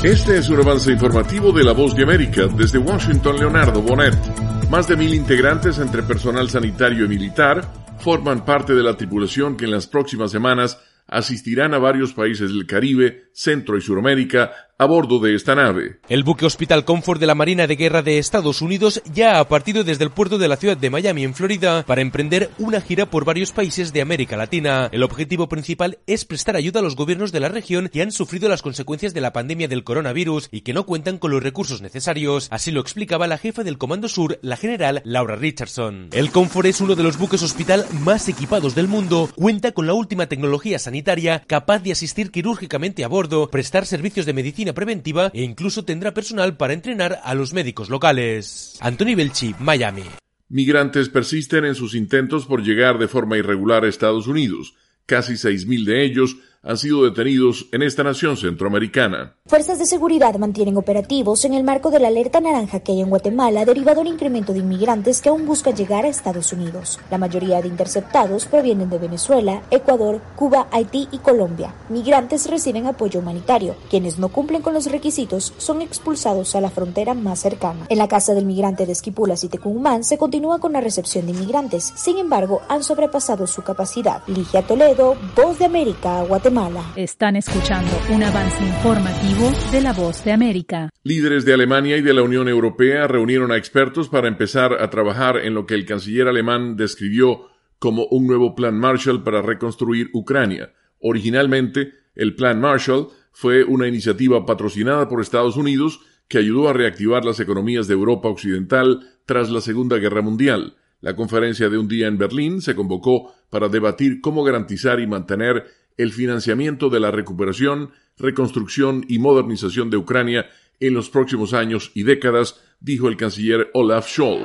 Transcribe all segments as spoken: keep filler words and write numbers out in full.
Este es un avance informativo de La Voz de América. Desde Washington, Leonardo Bonet. Más de mil integrantes entre personal sanitario y militar forman parte de la tripulación que en las próximas semanas asistirán a varios países del Caribe, Centro y Suramérica a bordo de esta nave. El buque Hospital Comfort de la Marina de Guerra de Estados Unidos ya ha partido desde el puerto de la ciudad de Miami, en Florida, para emprender una gira por varios países de América Latina. El objetivo principal es prestar ayuda a los gobiernos de la región que han sufrido las consecuencias de la pandemia del coronavirus y que no cuentan con los recursos necesarios. Así lo explicaba la jefa del Comando Sur, la general Laura Richardson. El Comfort es uno de los buques hospital más equipados del mundo, cuenta con la última tecnología sanitaria, capaz de asistir quirúrgicamente a bordo, prestar servicios de medicina preventiva e incluso tendrá personal para entrenar a los médicos locales. Anthony Belchi, Miami. Migrantes persisten en sus intentos por llegar de forma irregular a Estados Unidos. Casi seis mil de ellos han sido detenidos en esta nación centroamericana. Fuerzas de seguridad mantienen operativos en el marco de la alerta naranja que hay en Guatemala derivado del incremento de inmigrantes que aún buscan llegar a Estados Unidos. La mayoría de interceptados provienen de Venezuela, Ecuador, Cuba, Haití y Colombia. Migrantes reciben apoyo humanitario. Quienes no cumplen con los requisitos son expulsados a la frontera más cercana. En la casa del migrante de Esquipulas y Tecumán se continúa con la recepción de inmigrantes. Sin embargo, han sobrepasado su capacidad. Ligia Toledo, Voz de América, Guatemala. Están escuchando un avance informativo de La Voz de América. Líderes de Alemania y de la Unión Europea reunieron a expertos para empezar a trabajar en lo que el canciller alemán describió como un nuevo Plan Marshall para reconstruir Ucrania. Originalmente, el Plan Marshall fue una iniciativa patrocinada por Estados Unidos que ayudó a reactivar las economías de Europa Occidental tras la Segunda Guerra Mundial. La conferencia de un día en Berlín se convocó para debatir cómo garantizar y mantener el financiamiento de la recuperación, reconstrucción y modernización de Ucrania en los próximos años y décadas, dijo el canciller Olaf Scholz.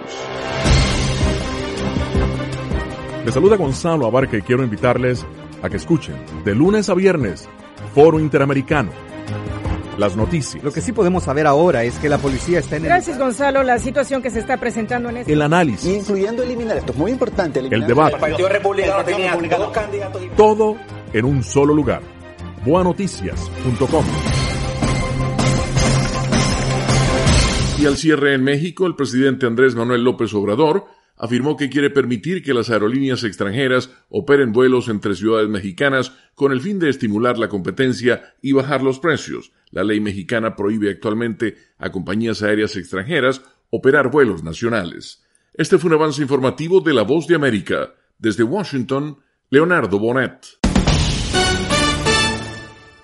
Les saluda Gonzalo Abarca y quiero invitarles a que escuchen de lunes a viernes Foro Interamericano. Las noticias. Lo que sí podemos saber ahora es que la policía está en el... Gracias, Gonzalo. La situación que se está presentando en este... El análisis. Incluyendo eliminar, esto es muy importante. El debate. El Partido Republicano tenía dos candidatos. Todo en un solo lugar. boa noticias punto com. Y al cierre en México, el presidente Andrés Manuel López Obrador afirmó que quiere permitir que las aerolíneas extranjeras operen vuelos entre ciudades mexicanas con el fin de estimular la competencia y bajar los precios. La ley mexicana prohíbe actualmente a compañías aéreas extranjeras operar vuelos nacionales. Este fue un avance informativo de La Voz de América. Desde Washington, Leonardo Bonet.